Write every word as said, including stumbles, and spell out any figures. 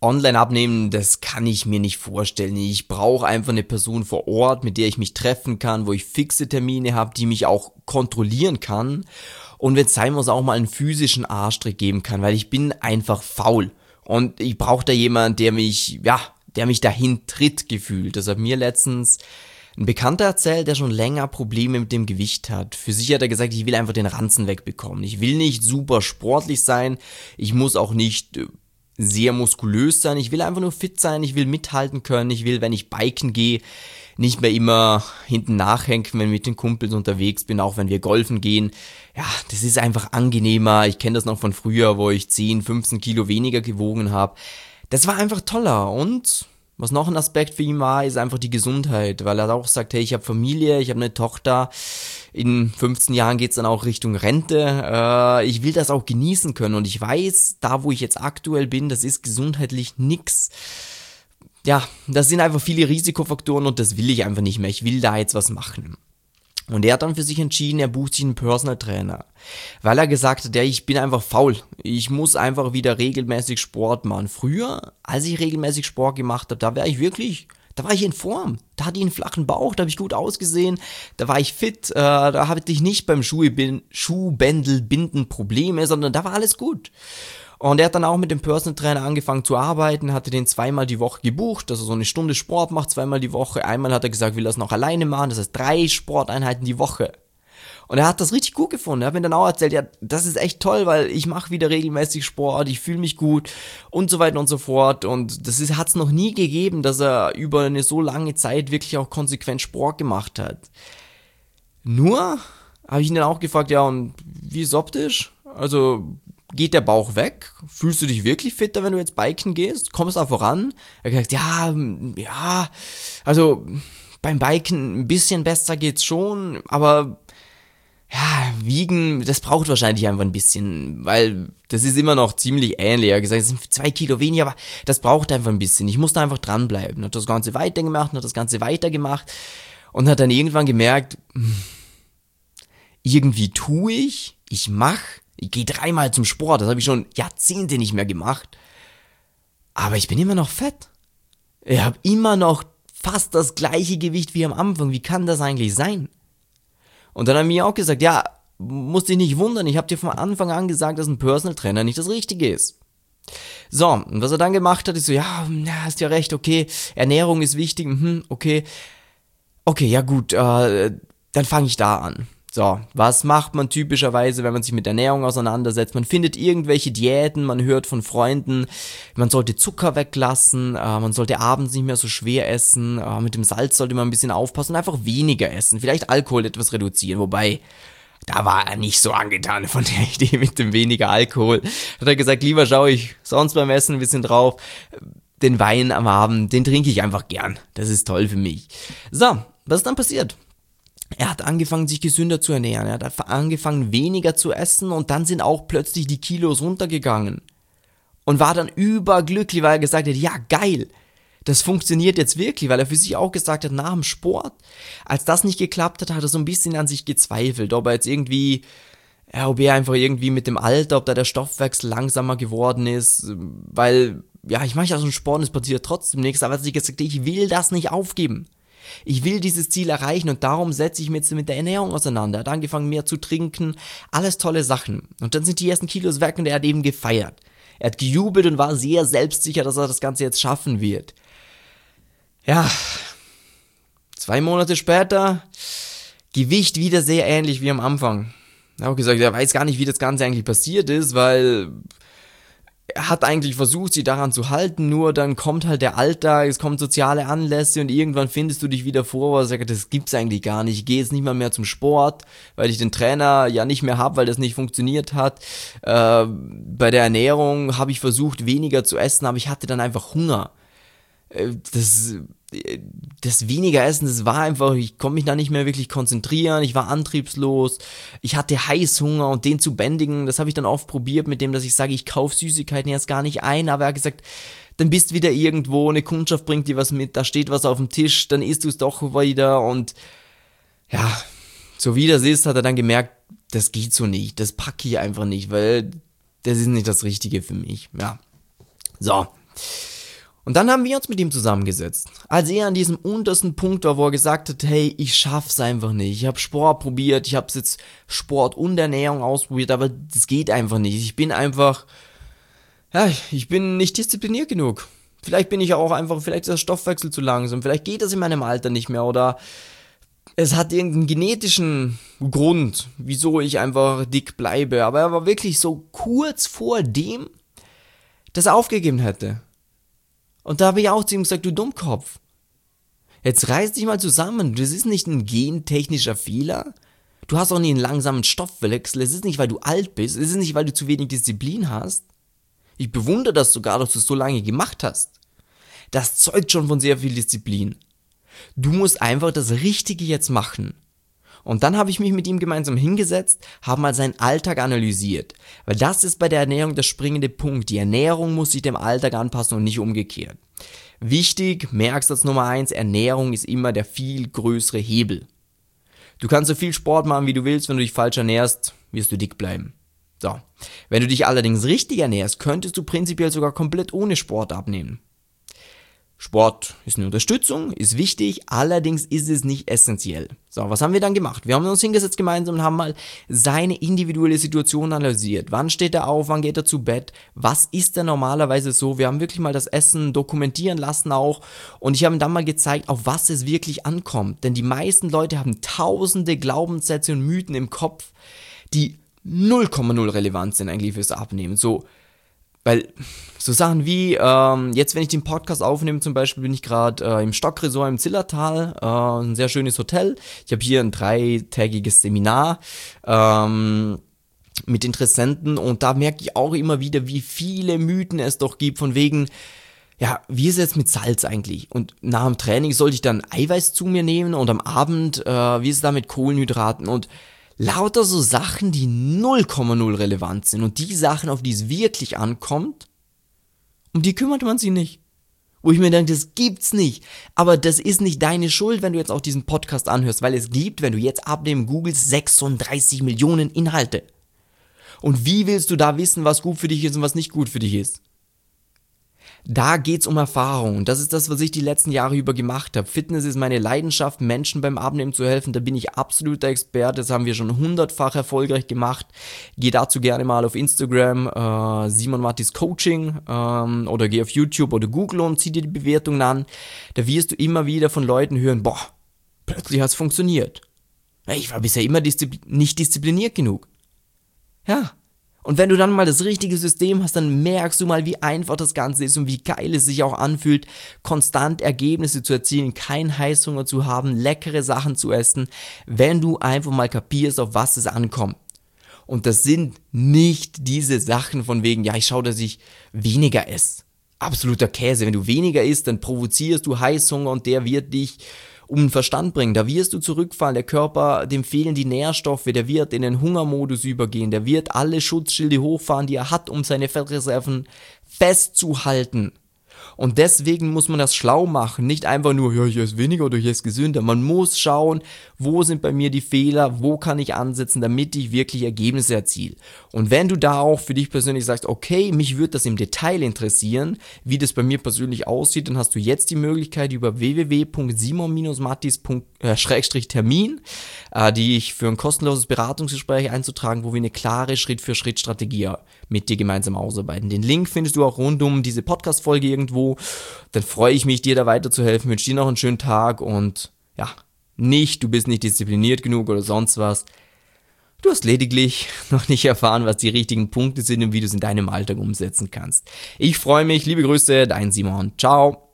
online abnehmen, das kann ich mir nicht vorstellen. Ich brauche einfach eine Person vor Ort, mit der ich mich treffen kann, wo ich fixe Termine habe, die mich auch kontrollieren kann. Und wenn es sein muss, auch mal einen physischen Arschtritt geben kann, weil ich bin einfach faul. Und ich brauche da jemanden, der mich, ja, der mich dahin tritt gefühlt. Das hat mir letztens ein Bekannter erzählt, der schon länger Probleme mit dem Gewicht hat. Für sich hat er gesagt, ich will einfach den Ranzen wegbekommen. Ich will nicht super sportlich sein. Ich muss auch nicht sehr muskulös sein. Ich will einfach nur fit sein. Ich will mithalten können. Ich will, wenn ich biken gehe, nicht mehr immer hinten nachhängen, wenn ich mit den Kumpels unterwegs bin, auch wenn wir golfen gehen. Ja, das ist einfach angenehmer. Ich kenne das noch von früher, wo ich zehn, fünfzehn Kilo weniger gewogen habe. Das war einfach toller. Und was noch ein Aspekt für ihn war, ist einfach die Gesundheit, weil er auch sagt, hey, ich habe Familie, ich habe eine Tochter, in fünfzehn Jahren geht's dann auch Richtung Rente, äh, ich will das auch genießen können und ich weiß, da wo ich jetzt aktuell bin, das ist gesundheitlich nix. Ja, das sind einfach viele Risikofaktoren und das will ich einfach nicht mehr, ich will da jetzt was machen. Und er hat dann für sich entschieden, er bucht sich einen Personal Trainer, weil er gesagt hat, ja, ich bin einfach faul, ich muss einfach wieder regelmäßig Sport machen. Früher, als ich regelmäßig Sport gemacht habe, da war ich wirklich, da war ich in Form, da hatte ich einen flachen Bauch, da habe ich gut ausgesehen, da war ich fit, äh, da hatte ich nicht beim Schuhbändelbinden Probleme, sondern da war alles gut. Und er hat dann auch mit dem Personal Trainer angefangen zu arbeiten, hatte den zweimal die Woche gebucht, dass er so eine Stunde Sport macht, zweimal die Woche. Einmal hat er gesagt, will er es noch alleine machen, das heißt drei Sporteinheiten die Woche. Und er hat das richtig gut gefunden. Er hat mir dann auch erzählt, ja, das ist echt toll, weil ich mache wieder regelmäßig Sport, ich fühle mich gut und so weiter und so fort. Und das hat es noch nie gegeben, dass er über eine so lange Zeit wirklich auch konsequent Sport gemacht hat. Nur habe ich ihn dann auch gefragt, ja, und wie ist es optisch? Also geht der Bauch weg? Fühlst du dich wirklich fitter, wenn du jetzt biken gehst? Kommst du da voran? Er hat gesagt, ja, ja, also beim Biken ein bisschen besser geht's schon, aber ja, wiegen, das braucht wahrscheinlich einfach ein bisschen, weil das ist immer noch ziemlich ähnlich. Er hat gesagt, es sind zwei Kilo weniger, aber das braucht einfach ein bisschen. Ich muss da einfach dranbleiben. Hat das Ganze weitergemacht, hat das Ganze weitergemacht und hat dann irgendwann gemerkt, irgendwie tue ich, ich mach, ich gehe dreimal zum Sport, das habe ich schon Jahrzehnte nicht mehr gemacht, aber ich bin immer noch fett. Ich habe immer noch fast das gleiche Gewicht wie am Anfang. Wie kann das eigentlich sein? Und dann haben wir auch gesagt, ja, musst dich nicht wundern, ich habe dir von Anfang an gesagt, dass ein Personal Trainer nicht das Richtige ist. So, und was er dann gemacht hat, ist so, ja, hast ja recht, okay, Ernährung ist wichtig, mhm, okay, okay, ja gut, äh, dann fange ich da an. So, was macht man typischerweise, wenn man sich mit Ernährung auseinandersetzt? Man findet irgendwelche Diäten, man hört von Freunden, man sollte Zucker weglassen, äh, man sollte abends nicht mehr so schwer essen, äh, mit dem Salz sollte man ein bisschen aufpassen und einfach weniger essen, vielleicht Alkohol etwas reduzieren, wobei, da war er nicht so angetan von der Idee mit dem weniger Alkohol. Hat er gesagt, lieber schaue ich sonst beim Essen ein bisschen drauf, den Wein am Abend, den trinke ich einfach gern, das ist toll für mich. So, was ist dann passiert? Er hat angefangen, sich gesünder zu ernähren, er hat angefangen, weniger zu essen und dann sind auch plötzlich die Kilos runtergegangen. Und war dann überglücklich, weil er gesagt hat, ja geil, das funktioniert jetzt wirklich, weil er für sich auch gesagt hat, nach dem Sport, als das nicht geklappt hat, hat er so ein bisschen an sich gezweifelt, ob er jetzt irgendwie, ja, ob er einfach irgendwie mit dem Alter, ob da der Stoffwechsel langsamer geworden ist, weil, ja, ich mache ja so einen Sport, es passiert trotzdem nichts, aber er hat sich gesagt, ich will das nicht aufgeben. Ich will dieses Ziel erreichen und darum setze ich mich jetzt mit der Ernährung auseinander. Er hat angefangen, mehr zu trinken, alles tolle Sachen. Und dann sind die ersten Kilos weg und er hat eben gefeiert. Er hat gejubelt und war sehr selbstsicher, dass er das Ganze jetzt schaffen wird. Ja, zwei Monate später, Gewicht wieder sehr ähnlich wie am Anfang. Er hat auch gesagt, er weiß gar nicht, wie das Ganze eigentlich passiert ist, weil er hat eigentlich versucht, sich daran zu halten, nur dann kommt halt der Alltag, es kommen soziale Anlässe und irgendwann findest du dich wieder vor, wo er sagt, das gibt's eigentlich gar nicht, ich gehe jetzt nicht mal mehr zum Sport, weil ich den Trainer ja nicht mehr habe, weil das nicht funktioniert hat. Äh, bei der Ernährung habe ich versucht, weniger zu essen, aber ich hatte dann einfach Hunger. Äh, das... das weniger Essen, das war einfach, ich konnte mich da nicht mehr wirklich konzentrieren, ich war antriebslos, ich hatte Heißhunger und den zu bändigen, das habe ich dann oft probiert mit dem, dass ich sage, ich kaufe Süßigkeiten jetzt gar nicht ein, aber er hat gesagt, dann bist wieder irgendwo, eine Kundschaft bringt dir was mit, da steht was auf dem Tisch, dann isst du es doch wieder und ja, so wie das ist, hat er dann gemerkt, das geht so nicht, das packe ich einfach nicht, weil das ist nicht das Richtige für mich, ja, so. Und dann haben wir uns mit ihm zusammengesetzt. Als er an diesem untersten Punkt war, wo er gesagt hat, hey, ich schaff's einfach nicht. Ich habe Sport probiert, ich habe jetzt Sport und Ernährung ausprobiert, aber das geht einfach nicht. Ich bin einfach, ja, ich bin nicht diszipliniert genug. Vielleicht bin ich auch einfach, vielleicht ist der Stoffwechsel zu langsam, vielleicht geht das in meinem Alter nicht mehr oder es hat irgendeinen genetischen Grund, wieso ich einfach dick bleibe. Aber er war wirklich so kurz vor dem, dass er aufgegeben hätte. Und da habe ich auch zu ihm gesagt, du Dummkopf, jetzt reiß dich mal zusammen, das ist nicht ein gentechnischer Fehler, du hast auch nie einen langsamen Stoffwechsel, es ist nicht, weil du alt bist, es ist nicht, weil du zu wenig Disziplin hast. Ich bewundere das sogar, dass du es so lange gemacht hast. Das zeugt schon von sehr viel Disziplin. Du musst einfach das Richtige jetzt machen. Und dann habe ich mich mit ihm gemeinsam hingesetzt, habe mal seinen Alltag analysiert. Weil das ist bei der Ernährung der springende Punkt. Die Ernährung muss sich dem Alltag anpassen und nicht umgekehrt. Wichtig, Merksatz Nummer eins, Ernährung ist immer der viel größere Hebel. Du kannst so viel Sport machen, wie du willst, wenn du dich falsch ernährst, wirst du dick bleiben. So. Wenn du dich allerdings richtig ernährst, könntest du prinzipiell sogar komplett ohne Sport abnehmen. Sport ist eine Unterstützung, ist wichtig, allerdings ist es nicht essentiell. So, was haben wir dann gemacht? Wir haben uns hingesetzt gemeinsam und haben mal seine individuelle Situation analysiert. Wann steht er auf, wann geht er zu Bett, was ist er normalerweise so? Wir haben wirklich mal das Essen dokumentieren lassen auch und ich habe ihm dann mal gezeigt, auf was es wirklich ankommt. Denn die meisten Leute haben tausende Glaubenssätze und Mythen im Kopf, die null Komma null relevant sind eigentlich fürs Abnehmen. So, weil so Sachen wie, ähm, jetzt wenn ich den Podcast aufnehme zum Beispiel, bin ich gerade äh, im Stockresort im Zillertal, äh, ein sehr schönes Hotel. Ich habe hier ein dreitägiges Seminar ähm, mit Interessenten und da merke ich auch immer wieder, wie viele Mythen es doch gibt von wegen, ja, wie ist es jetzt mit Salz eigentlich? Und nach dem Training sollte ich dann Eiweiß zu mir nehmen und am Abend, äh, wie ist es da mit Kohlenhydraten und lauter so Sachen, die null Komma null relevant sind und die Sachen, auf die es wirklich ankommt, um die kümmert man sich nicht. Wo ich mir denke, das gibt's nicht. Aber das ist nicht deine Schuld, wenn du jetzt auch diesen Podcast anhörst, weil es gibt, wenn du jetzt abnehmen googelst, sechsunddreißig Millionen Inhalte. Und wie willst du da wissen, was gut für dich ist und was nicht gut für dich ist? Da geht's um Erfahrung und das ist das, was ich die letzten Jahre über gemacht habe. Fitness ist meine Leidenschaft, Menschen beim Abnehmen zu helfen, da bin ich absoluter Experte, das haben wir schon hundertfach erfolgreich gemacht. Geh dazu gerne mal auf Instagram, äh, Simon Mattis Coaching ähm, oder geh auf YouTube oder Google und zieh dir die Bewertungen an. Da wirst du immer wieder von Leuten hören, boah, plötzlich hat's funktioniert. Ich war bisher immer disziplin- nicht diszipliniert genug. Ja. Und wenn du dann mal das richtige System hast, dann merkst du mal, wie einfach das Ganze ist und wie geil es sich auch anfühlt, konstant Ergebnisse zu erzielen, keinen Heißhunger zu haben, leckere Sachen zu essen, wenn du einfach mal kapierst, auf was es ankommt. Und das sind nicht diese Sachen von wegen, ja, ich schaue, dass ich weniger esse. Absoluter Käse. Wenn du weniger isst, dann provozierst du Heißhunger und der wird dich um den Verstand bringen. Da wirst du zurückfallen, der Körper, dem fehlen die Nährstoffe, der wird in den Hungermodus übergehen, der wird alle Schutzschilde hochfahren, die er hat, um seine Fettreserven festzuhalten. Und deswegen muss man das schlau machen, nicht einfach nur, ja, ich esse weniger oder ich esse gesünder. Man muss schauen, wo sind bei mir die Fehler, wo kann ich ansetzen, damit ich wirklich Ergebnisse erziele. Und wenn du da auch für dich persönlich sagst, okay, mich würde das im Detail interessieren, wie das bei mir persönlich aussieht, dann hast du jetzt die Möglichkeit über w w w punkt simon mattis punkt termin, äh, die ich für ein kostenloses Beratungsgespräch einzutragen, wo wir eine klare Schritt-für-Schritt-Strategie mit dir gemeinsam ausarbeiten. Den Link findest du auch rund um diese Podcast-Folge irgendwo. Dann freue ich mich, dir da weiterzuhelfen, wünsche dir noch einen schönen Tag und ja, nicht, du bist nicht diszipliniert genug oder sonst was. Du hast lediglich noch nicht erfahren, was die richtigen Punkte sind und wie du es in deinem Alltag umsetzen kannst. Ich freue mich, liebe Grüße, dein Simon. Ciao.